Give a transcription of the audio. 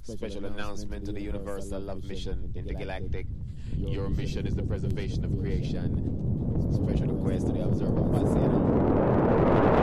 Special announcement to the Universal Love Mission Intergalactic. Your mission is the preservation of creation. Special request to the Observer Posse.